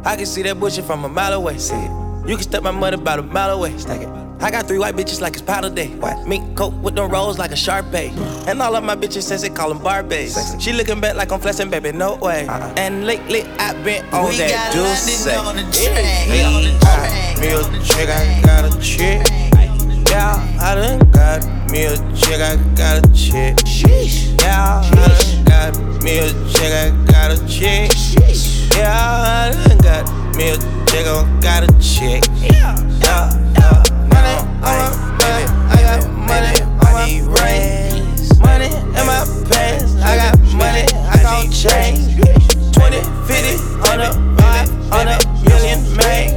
I can see that bullshit from a mile away. See it. You can step my money about a mile away. Stack it. I got 3 white bitches like it's powder day. What? Mink coat with them rolls like a Sharpay. And all of my bitches says they call them Barbies. She looking back like I'm flexing, baby, no way. And lately I've been on we that juice. On the track. Me a chick, I got a chick. Yeah, I done got me a chick, I got a chick. Yeah, I done got me a chick, I got a chick. Yeah, I done got me a chick, I got a chick. Yeah. Money on my back, I got money on my brains. Money in my pants, I got money, I gon' change. 20, 50, 100, 500 million, man.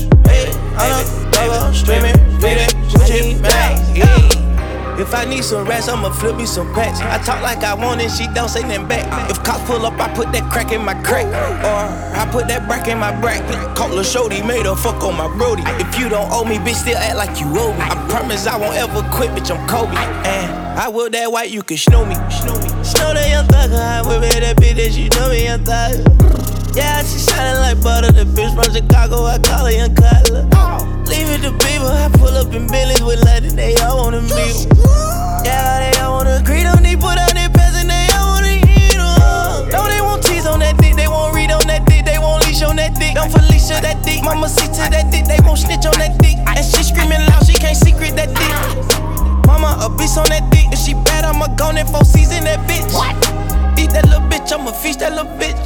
800 dollar streaming, feeding, Gucci, man. If I need some rats, I'ma flip me some packs. I talk like I want it, she don't say nothing back. If cops pull up, I put that crack in my crack. Or I put that brack in my bracket. Call a shorty, made her fuck on my brody. If you don't owe me, bitch, still act like you owe me. I promise I won't ever quit, bitch, I'm Kobe. And I will that white, you can snow me. Snow that young thugger, I whip it that bitch that you know me, young thugger. Yeah, she shining like butter, the bitch from Chicago, I call her young Cutler. Leave it to people, I pull up in Billy's with London, they all wanna meet. Yeah, they all wanna agree, don't need put out their pants and they all wanna eat them. No, they won't tease on that dick, they won't read on that dick, they won't leash on that dick. Don't Felicia that dick, mama see to that dick, they won't snitch on that dick. And she screaming loud, she can't secret that dick. Mama a beast on that dick, if she bad, I'ma go in 4 seasons that bitch. What? Eat that little bitch, I'ma feast that little bitch.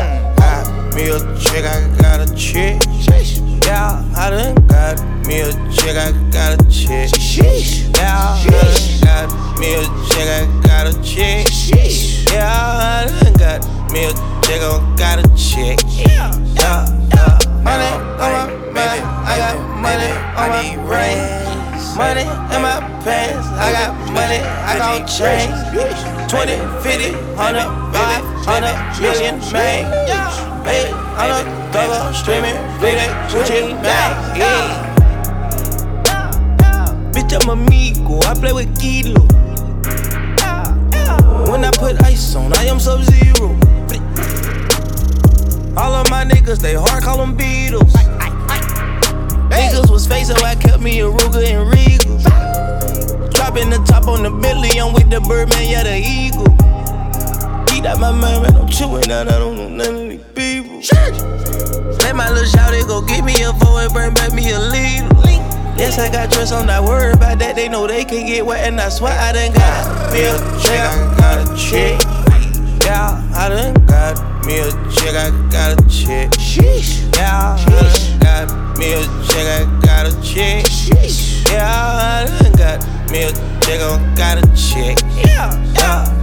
Me a chick, I got a chick. Yeah, I done got me a chick, I got a chick. Yeah, I done got me a chick, I got a chick. Yeah, I done got me a chick, I got a chick. Yeah, money on my back, I got money on my brains. Money in my pants, I got money, I gon' change. 20, 50, 100, 500 million, man. 800 dollar streaming, feeding, Gucci, man. Bitch, I'm amigo, I play with Kilo. When I put ice on, I am Sub-Zero. All of my niggas, they hard, call them Beatles. Niggas was fake, so I kept me a Ruger and Regal. Dropping the top on the Bentley, I'm with the Birdman, yeah, the Eagle. Eat out my mind, man, I'm chewing out, I don't know none of these people. Let my little shawty go get me a 4 and bring back me a leader. Yes, I got dress, I'm not worried about that. They know they can get wet, and I swear I done got me a chick, I got a chick. Yeah, I done got me a chick, I got a chick. Yeah, I done got me a chick, I got a chick. Yeah, I done got me a chick, I got a chick. Yeah.